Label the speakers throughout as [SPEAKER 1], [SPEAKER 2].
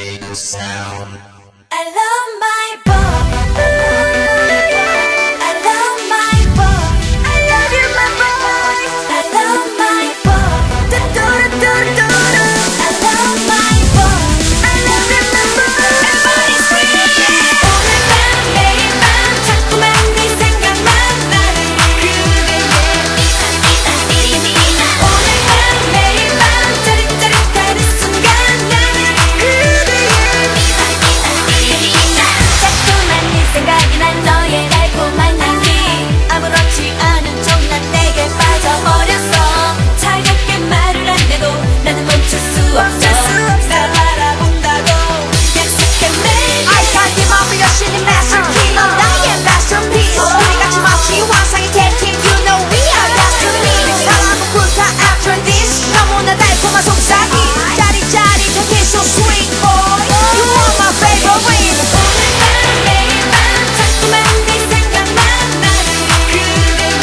[SPEAKER 1] radio sound.
[SPEAKER 2] I love my boy. I love my boy. I love you, my boy. I love my boy. Do do do do do. I love my boy. I love you, my boy. Everybody scream. 오늘 밤 매일 밤 자꾸만 네 생각만 나는 그대의 오늘 밤 매일 밤 짜릿짜릿하는 순간 나는 그대의 자꾸만 네 생각이 난 너의 달콤한 향기 아무렇지 않은 척 난 내게 빠져버렸어 차갑게 말을 안 해도 나는 멈출 수 없어 날 바라본다고 약속했네 I can't give up your shitty masterpiece 나의 masterpiece 우리 같이 마치 환상의 캔팀 You know we are destiny 사랑은 불타 after this 너무나 달콤한 속삭임 짜릿짜릿한 kiss so sweet boy You are my favorite 오늘 밤 매일 밤 자꾸만 네 생각만 나는 그대의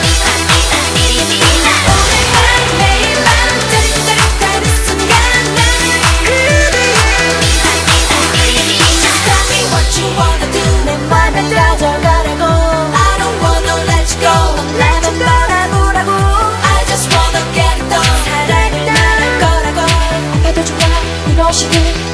[SPEAKER 2] 오늘 밤 매일 밤 짜릿짜릿하는 순간 나는 그대의 Just tell me what you wanna do 내 맘을 가져가라고 I don't wanna let you go 나만 바라보라고 I just wanna get it done 사랑을 말할 거라고 아파도 좋아 이러시길